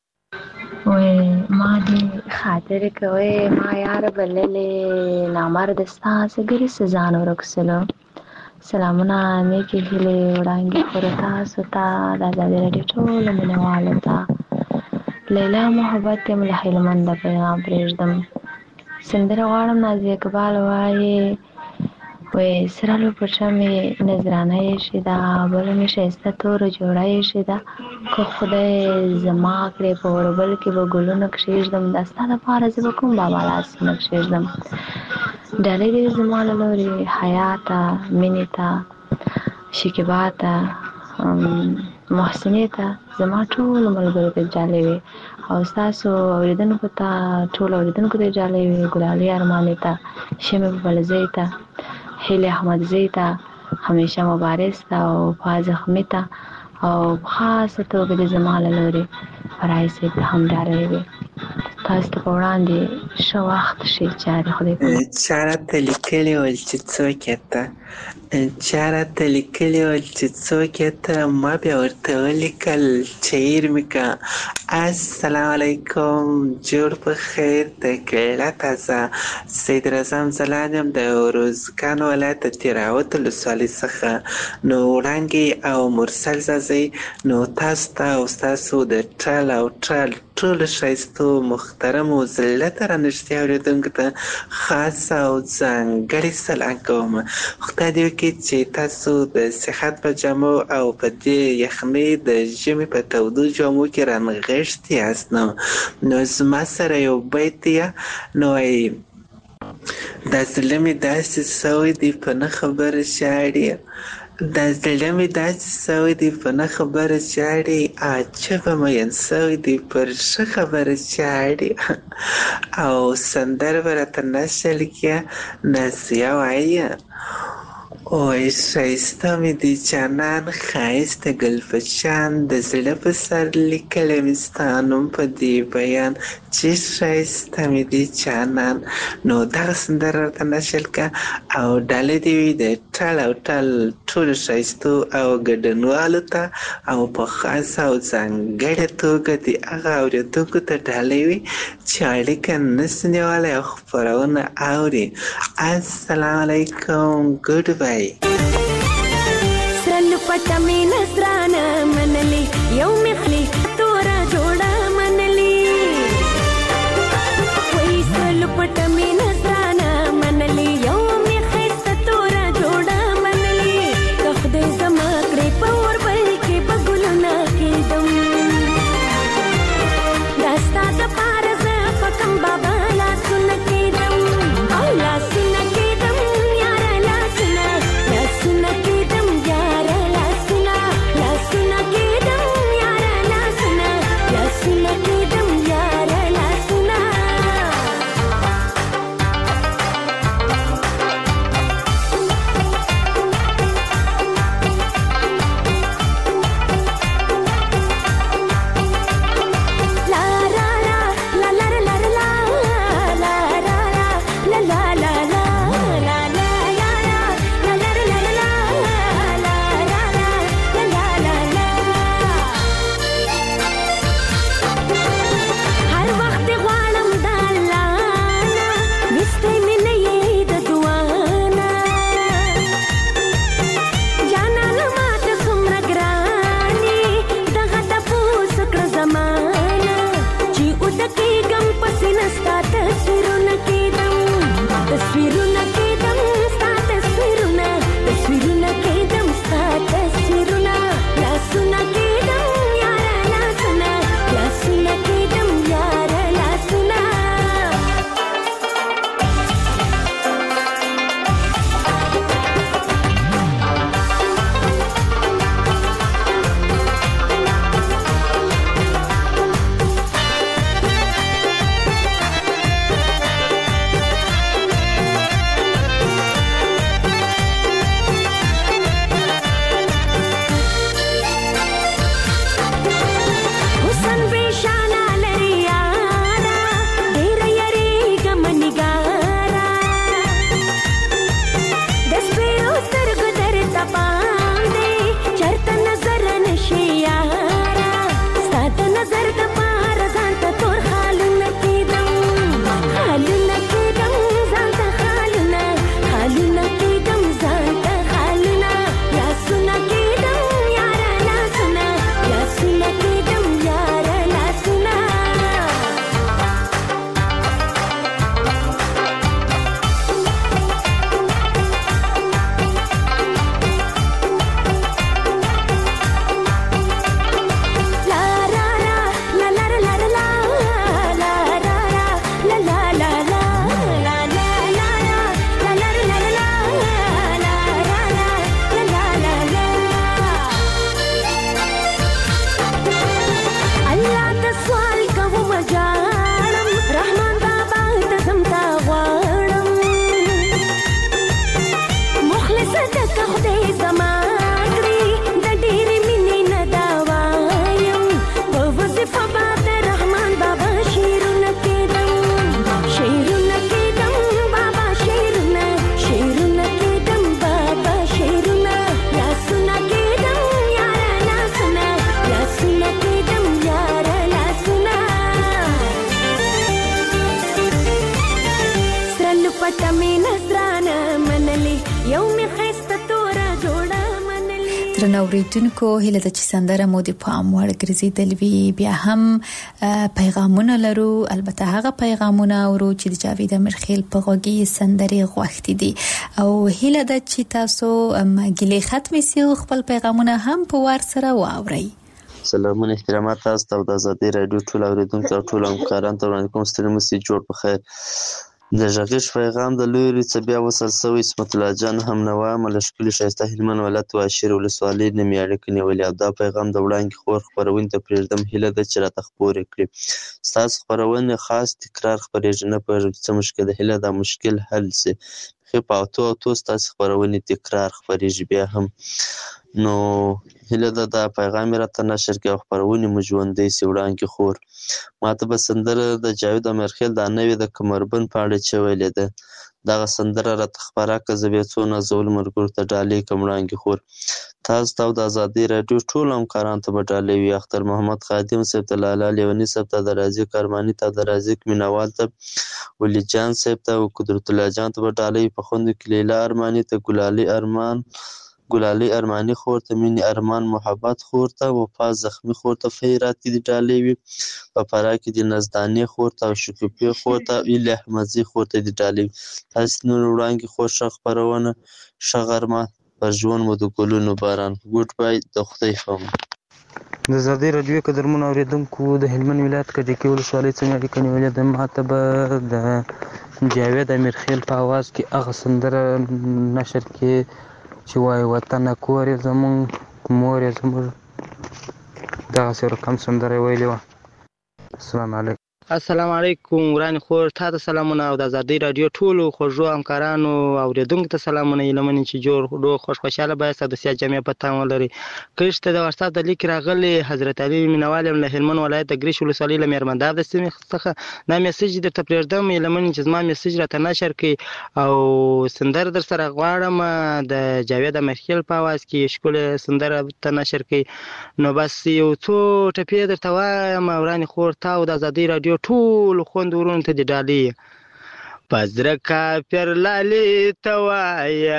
وای ما دې خاطر کوي ما یار بللې نامرد ستا سګري سزان ورکسلو. سلامونه نیکی هیلې وړاندې خور تاسو ته د آزادي راډیو ټولو مینوالو ته. لیلا محبت یم له هلمنده پیغام پرېږدم. سندره غواړم نازي اقبال وایي وای سرالو پرچا مې نذرانه یې شیده بله مې ښایسته توره جوړه یې شیده که خدای زما کړې په اوربل کې به ګلونه کښېږدم دا ستا دپاره زه به کوم بابا لاسونه کښېږدم. ډالۍ دې زما له لورې حیا ته مینې ته شکیبا ته محسنې ته زما ټولو ملګرو ته جالۍ وي او ستاسو اورېدونکو ته ټولو اورېدونکو ته جالۍ وي. ګلالۍ ارمانې ته شمې بلزۍ ته هیلې احمدزۍ ته همیشه مبارز ته او فاز زخمي ته او په خاصه توګه د زما له لورې فرای صاحب ته هم ډالۍ وي. تاسو ته په وړاندې ښه وخت ښې چارې خدای کوي. چا راته لیکلي ول چې څوک یې ته چا راته لیکلي ول چې څوک یې ته ما بیا ورته ولیکل چې هیر مې که. السلام علیکم جوړ په خیر د کیله تازه سید رضا ځلان یم د روزګان ولایت د تیراوت ولسوالۍ څخه. نو وړانګې او مرسل زازۍ نو تاسو ته او ستاسو د ټال او ټال ټولو ښایستو محترمو زلته رانږدې اورېدونکو ته خاص او ځانګړی سلام کوم. خدای دې وکړي چې تاسو د صحت په جامو او په دې یخنۍ د ژمي په تودو جامو کې رانغښتي یاست. نو نو زما سره یو بیت دی نو وایي دا زړه مې داسې سوی دی په نه خبره ژاړي دا زړه مې داسې سوی دی په نه خبره ژاړي عجبه مین سوی دی پر ښه خبره ژاړي. او سندره به راته نشل کړه نازیه وایي اوی ښایسته مې دی جانان ښایسته ګل په شان د زړه په سر لیکلی مې ستا نوم په دې بیان چې ښایسته مې دی جانان. نو دغه سندره راته نشل کړه او ډالۍ دې وي د ټال او ټال ټولو ښایستو او ګډونوالو ته او په خاصه او ځانګړې توګه د هغه اورېدونکو ته ډالۍ وي چې اړیکه نسي نیولی او خپرونه اوري. السلام علیکم ګډ بای. سرلو پټه مې نذرانه منلي یو مې خلی توره جوړه منلي وای سرلو پټه مې نذرانه منلي یو مې ښایسته توره جوړه منلي که خدای زما کړې په اوربل کې به ګلونه کېږدم دا ستا دپاره زه په کوم بابا لاسونه کېږدم او لاسونه کېږدم یاره لاسونه لاسونه کېږدم یاره لاسونه لاسونه کېږدم یاره لاسونه درنو اوریدونکو هله د چې سندره مو د پام وړ ګرځیدل وی بیا هم پیغامونه لرو، البته هغه پیغامونه ورو چې د جاوید امرخیل په غوږی سندري غوښتي دي او هله د چې تاسو مګلې ختمي سي خپل پیغامونه هم په وار سره واوري. سلامونه احترامات تاسو ته د آزادۍ رادیو ټول اوریدونکو او ټول همکارانو ته وړاندې کوم ستړي مو سي جوړ په خیر. د ژغیش پیغام د لوري څه بیا وصل سوی اسمت الله جان هم نوا ملشکلی شایسته هلمن ولایت واشیر ولسوالۍ نمی اړیکې نیولې او دا پیغام د وړاندې خور خبرونې ته پرېږدم هیله ده چې راته خپورې کړي. ستاسو خپرونې خاص تکرار خپرېږي نه پوهېږم څه مشکل ده، هیله دا مشکل حل سي. ښې په اتو اتو ستاسو خپرونې تکرار خپرېږي بیا هم نو هیله ده دا پیغام یې راته نشر کړي او خپرونې مو ژوندۍ سي. وړاندې خور ماته به سندره د جاوید امرخیل دا نوې د کمربند په اړه چې ویلې ده دغه سندره راته خپره کړه، زه بیا څو نازولو ملګرو ته ډالۍ کړم. وړاندې خور تاسو ته او د آزادۍ راډیو ټولو همکارانو ته به ډالۍ وي. اختر محمد خادم صاحب ته، لالا لیوني صاحب ته، د رازق ارماني ته، د رازق مینوال ته، ولی جان صاحب ته او قدرت الله جان ته به ډالۍ وي. په خوندو کې لیلا ارماني ته، ګلالي ارمان ګلالي ارماني خور ته، مینې ارمان محبت خور ته، وفا زخمي خور ته خیرات کې د ډالۍ وي. په فراه کې د نزدانې خور ته او شکوفي خور ته، ایل احمدزي خور ته د ډالۍ وي. تاسو نور وړاندې خور ښه خپرونه ښه غرمه پر ژوند مو د ګلونو باران. ګوډ بای، د خدای فهم. د آزادۍ راډیو قدرمنو اوریدونکو د هلمند ولایت کجکي ولسوالۍ څخه اړیکه نیولې ده. ماته به د جاوید امرخیل په اواز کې هغه سندره نشر کې چې وایي وطنه کور یې زمونږ مور یې زموږ، دغسې رقم سندره یې ویلې وه. السلام علیکم. السلام علیکم ورانی خور، تا ته سلامونه او د آزادۍ راډیو ټولو خوږو همکارانو اوریدونکو ته سلامونه. هیله منم چې جوړ ډو خوش خوشاله بایست او د سیاست جامع په تام ولري. کښته د واتساپ د لیک راغلی حضرت علي مینوال له هلمند ولایت د ګریش ولسوالۍ له میرمنداب د سیمې څخه دا میسج درته پرېږدم. هیله منم چې زما میسج راته نشر کړي او سندره در سره غواړم د جاوید امرخیل په اواز کې ښکلې سندره ته نشر کړي. نو بس یو څو ټپې درته وایم ورانی خور، تا او د آزادۍ راډیو ټول خوند ورونو ته د ډالۍ. پزره کافر لالي ته وایه،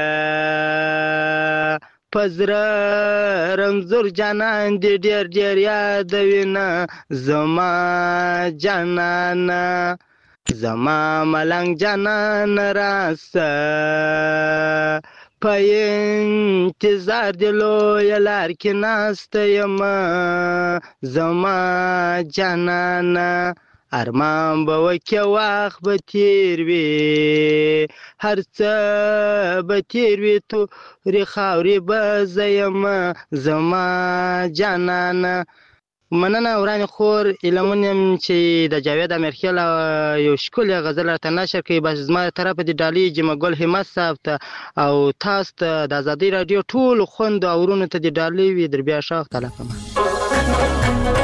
پزره رمزور جانان دی ډېر ډېر یادوینه زما جانانه، زما ملنګ جانان راسه په انتظار د لویه لار کې ناسته یم زما جانانه. ارمان به وکړه وخت به تیر وي، هر څه به تیر وي، تورې خاورې به زه یم زما جانانه. مننه ورانی خور، هیله منم چې د جاوید امرخیل یو ښکلی غزل راته نشر کړي. بس زما له طرفه د ډالۍ جمعه ګل همت صاحب ته او تاسو ته د آزادۍ راډیو ټولو خوندو او ورونو ته د ډالۍ وي. در بیا ښه وخت علاقه.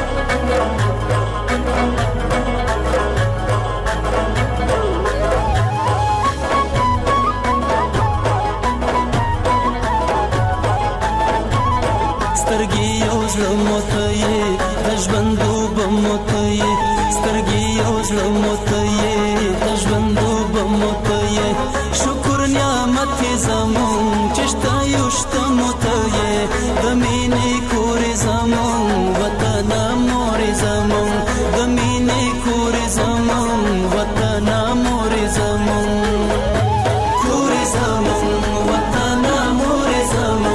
سترګې یو زړه موته یې د ژوندو به موته یې، سترګې یو زړه موته یې د ژوندو به موته یې. شکر نعمت یې زمونږ چې شته یو شته موته یې، د مینې کور یې زمونږ وطنه مور یې زمونږ، د مینې کور یې زمونږ وطنه مور یې زمونږ، کور یې زمونږ وطنه مور یې زمونږ.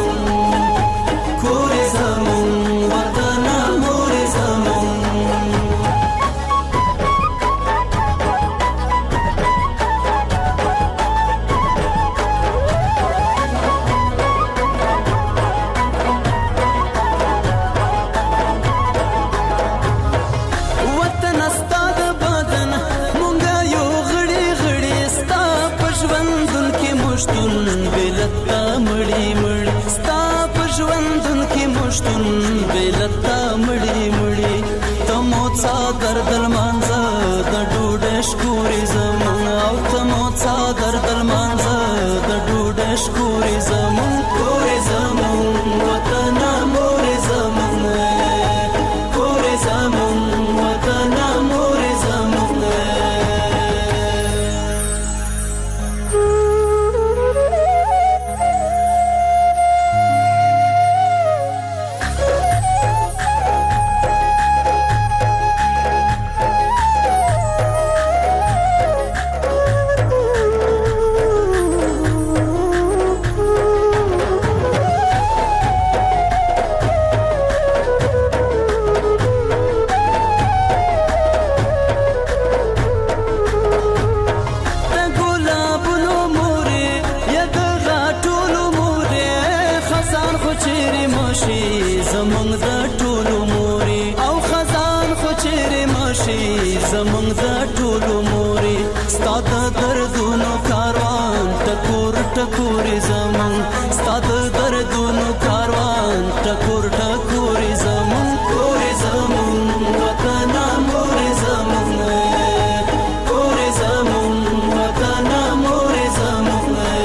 د ټولو مورې او خزان خو چیرې ماشي زمونږ د ټولو مورې ستا د دردونو کاروان ټکور ټکورې زمونږ ستا د دردونو کاروان ټکور ټکورې زمونږ کورې زمونږ وطن مورې زمونږ کورې زمونږ وطن مورې زمونږ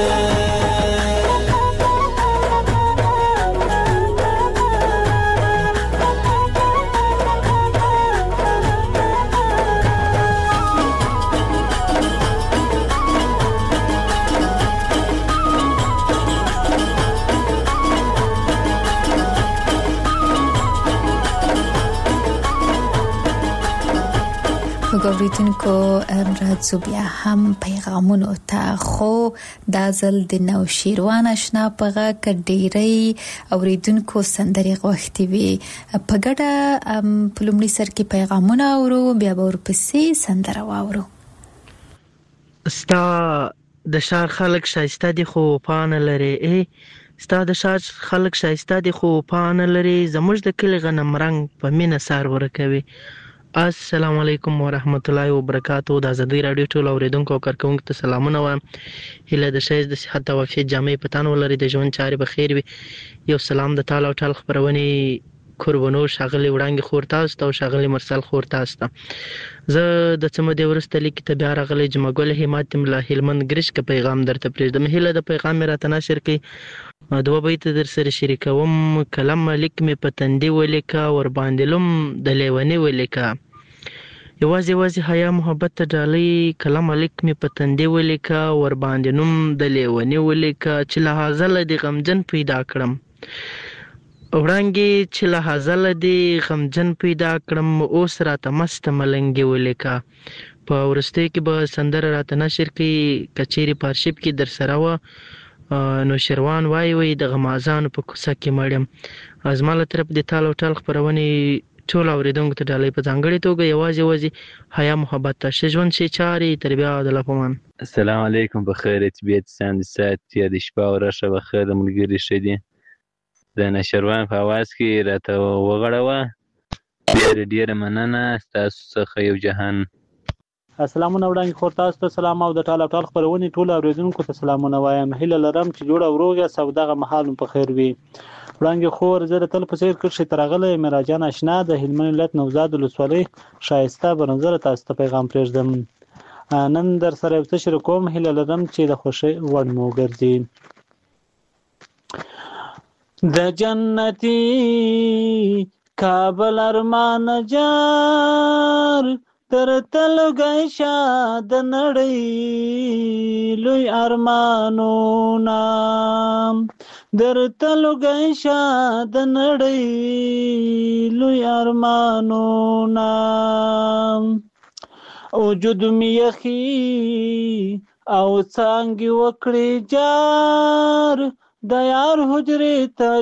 وګوریدونکو راځو بیا هم پیغامونو ته خو دا ځل د نوشیروان آشنا په غږ ډېری اوریدونکو سندرې غوښتي وي په ګډه په لومړي سر کې پیغامونه اورو بیا به ورپسې سندره واورو. ستا د ښار خلک ښایسته دي خو پانه لري ای ستا د ښار خلک ښایسته دي خو پانه لري زموږ د کلي غنم رنګ په مینه سار ورکوي. السلام علیکم ورحمت الله وبرکاتو. د ازادۍ راډیو ټول اوریدونکو او کارکونکو ته سلامونه وایم. هیله د ښایست د صحت او عافیت جامې په تن ولري د ژوند چارې به خیر وي. یو سلام د ټال او ټال خپرونې قربانو ښاغلي وړانګې خور تاسو ته او ښاغلي مرسل خور تاسو ته. زه د څه مودې وروسته لیک ته بیا راغلی جمعګل همت ملا هلمند ګرشک پیغام درته پرېږدم. هیله د پیغام مې راته نشر کړئ دوه بیته در سره شریکوم. کلم لیک مې په تندي ولیکه ورباندې لوم د لیوني ولیکه یوازې یوازې حیا محبت ته ډالۍ کلم لیک مې په تندي ولیکه ورباندې نوم د لیوني ولیکه چې له هازله دې غمجن پیدا کړم وړانګې چې له هازله دې غمجن پیدا کړم اوس راته مسته ملنګې ولیکه. په وروستیو کې به سندره راته نشر کړي که چیرې په ارشیف کې در سره وه نو شروان وایي وایي د غمازانو په کوڅه کې مړ یم. زما له طرف د تال او ټال خپرونې ټول اوریدونکو ته ډالۍ په ځانګړې توګه یوازې یوازې حیا محبت ته ښه ژوند ښې چارې تر بیا د الله په امان. السلام علیکم بخیر طبیعت سان د ساعت یا د شپه ورشه بخیر ملګري ښه دي. د نشروان په اواز کې راته وغړوه ډېره ډېره مننه ستاسو څخه یو جهان. السلامونه وړانګې خور تاسو ته سلام او د ټال او ټال خپرونې ټول اوریدونکو ته سلامونه وایم. هیله لرم چې جوړ او روغ یاست او دغه مهال مو په خیر وي. وړانګې خور زه د تل په څېر کښې ته راغلی یم راجان اشنا د هلمند ولایت نوزاد ولسوالۍ ښایسته بنظره تاسو ته پیغام پرېږدم. نن در سره یو څه شریکوم هیله لرم چې د خوښۍ وړ مو وګرځي. د جنتي کابل ارمان جار تر تلګی شه د نړۍ لوی ارمانونه در تلګی شه د نړۍ لوی ارمانونه وجود مې یخي او څانګې وکړې جار د یار حجرې ته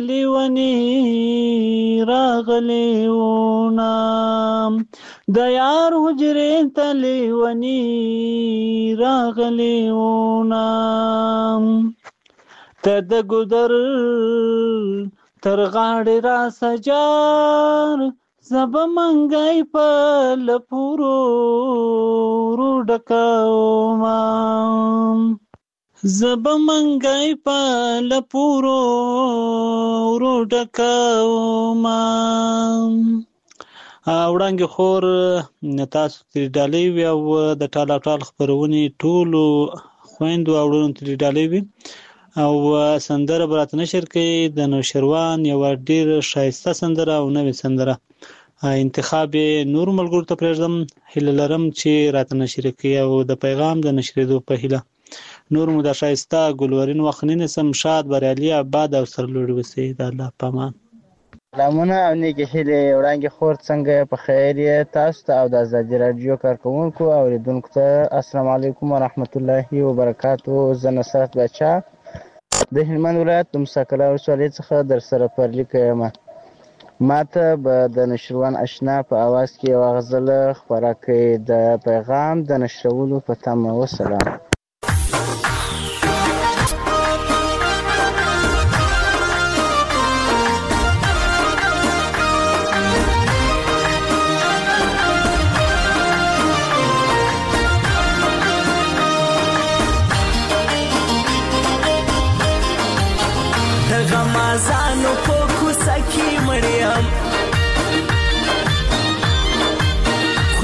لیوني راغلیونه د یار حجرې ته لیوني راغلیونه ته د ګودر تر غاړې را سجار زبه منګی په لپورو رو ډکوما زبه منګی په لپورو رو ډکوما. وړانګې خور تاسو ترې ډالۍ وي او د ټال او ټال خپرونې ټولو خویندو او وروڼو ترې ډالۍ وي او سندره به راته نشر کړي د نوشیروان یوه ډېره ښایسته سندره او نوې سندره انتخاب یې نور ملګرو ته پرېږدم. هیله لرم چې راته نشر کړي او د پیغام د نشرېدو په هیله نور مو د ښایسته ګلورین وخت نه نیسم. شاد بریالي آباد او سرلوړي اوسئ د الله په امان. سلامونه او نیکې هیلې وړانګې خور څنګه په خیر یې تاسو ته او د ازادي راډیو کارکوونکو او اوریدونکو ته السلام علیکم ورحمت الله وبرکاتو. زه نصرت باچا د هلمند ولایت د موسی کلا ولسوالۍ څخه در سره پر لیک یم. ما ته به د نشروان اشنا په اواز کې یوه غزله خپره کړئ د پیغام د نشرولو په تمه. وسلام.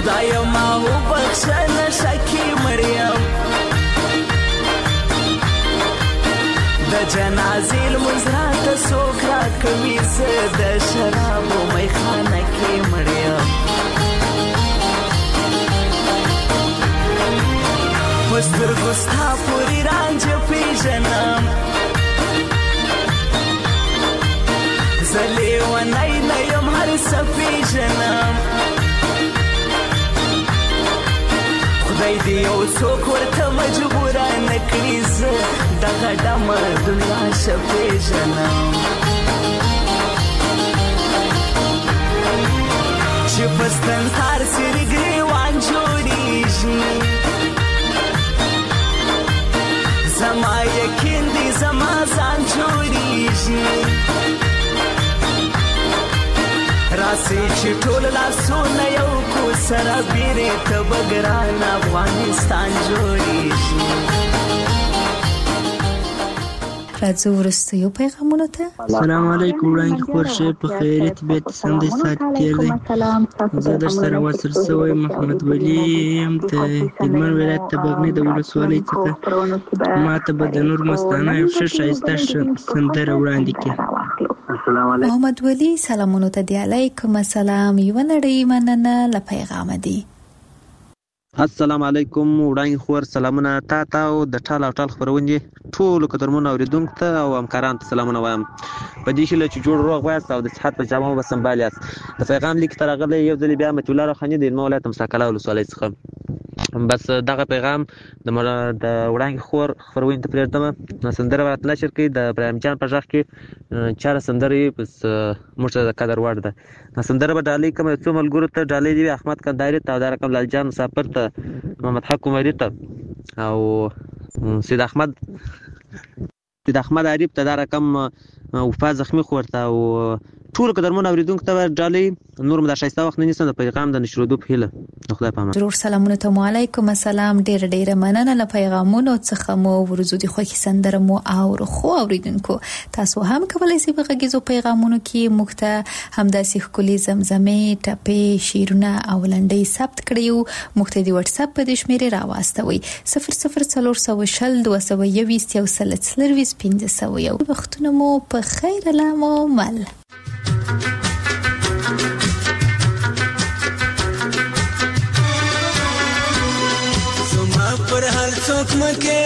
خدایا ما وبخښه نشه کې مریم د جنازې لمونځ راته څوک راکوي زه د شرابو میخانه کې مریم په سترګو ستا پورې رانجه پېژنم زه لیونی نه یم هر څه پېژنم خدای دې یو څوک ورته مجبوره نه کړي زه دغه ډمه دنیا ښه پېژنم چې په ستنتار سرې ګریوان جوړېږي زما یقین دی زما ځان جوړېږي راسئ چې ټول لاسونه یو کو سره بیرې ته به ګران افغانستان جوړېږي راځو وروستیو پیغامونو ته. السلام علیکم وړاندې خور شه په خیریت بیت سندې سات تیر دی زه در سره وصل شوی محمد ولی یم ته هلمند ولایت ته بغنی د ولسوالۍ څخه ما ته به د نور مستانه یو ښه ښایسته سندره وړاندې کړي. محمد ولی سلامونو ته دی علیکم السلام یوه نړۍ مننه له پیغامه دی. السلام علیکم وړاندې خور سلامونه تا ته او د ټال او ټال خپرونې ټولو قدرمنو اورېدونکو ته او همکارانو ته سلامونه وایم په دې هیله چې جوړ روغ وایاست او د صحت په جامه به سنبال یاست. د پیغام لیک ته راغلی یو ځل بیا مطیع الله روخاني د هلمند ولایت مساکله ولسوالۍ څخه بس دغه پیغام د وړاندې خور خپرونې ته پرېږدم سندره به راته نشر کړي د ابراهیم جان په غږ کې چاره سندرې بس موږ ته د قدر وړ ده سندره به ډالۍ کوم یو څو ملګرو ته ډالۍ دي احمد کندهاري ته او دا رقم لال جان مسافر ته محمد حق عمري ته او سید احمد سید احمد عریب ته دا رقم وفا زخمی خور ته او ټول قدرمنو اورېدونکو ته ډالۍ نور مو دا ښایسته وخت نه نیسم د پیغام د نشرېدو په هیله د خدای په امان. ضرور سلامونه ته مو علیکم السلام ډېره ډېره مننه له پیغامونو څخه مو ورځو د خوښې سندره مو اورو خو اورېدونکو تاسو هم کولی شئ په غږیزو پیغامونو کې موږ ته همداسې ښکلي زمزمې ټپې شعرونه او لنډۍ ثبت کړئ موږ ته د وټساپ په دې شمېرې راواستوئ صفر صفر څلور سوه شل دوه سوه یویشت یو سل څلرویشت پنځه سوه یو وختونه مو په خیر الله مو مل. زما پر هر څوک مکه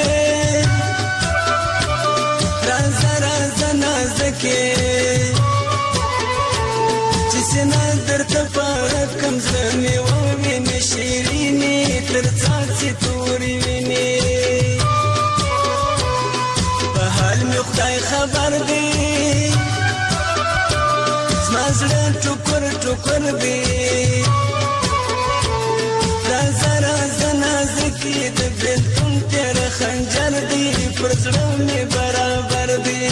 رازه رازه نازکه چې سینه درته پاره کم زمې ووینې شیرینې تر څاڅې تورې وینې په حال مې خدای خبر دی زړه ټوکر ټوکر دی رازه رازه نازکې د بېلتون تېره خنجر دی پر زړه مې برابر دی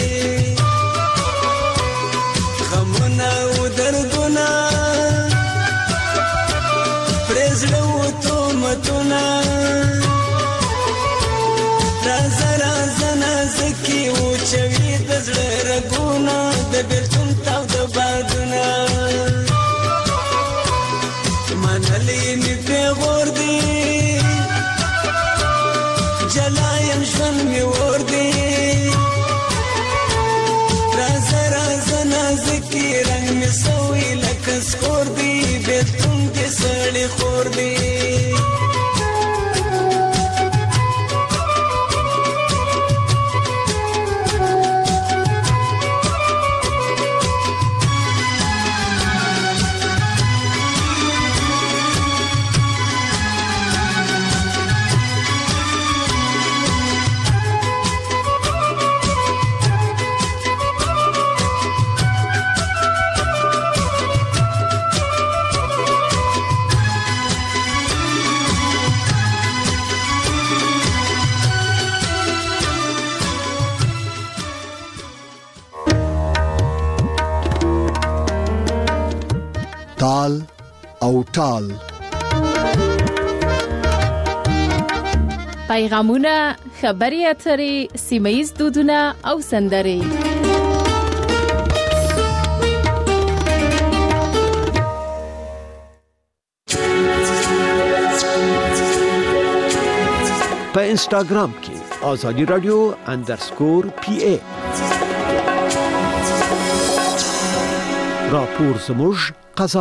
غمونه او دردونه پرې زړه و تهمتونه رازه رازه نازکې وچوي د زړه رګونه د بېلتون تاوده بادونه منلې مې پیغور دی جلا یم ژوند مې اور دی رازه رازه نازکې رنګ مې سوی لکه سکور دی بېلتون کې سړی خور دی تال او ټال پیغامونه خبري اترې سیمه‌ییز دودونه او سندرې په انسټاګرام کې آزادي رادیو انډرسکور پی ای. راپور زموږ قضا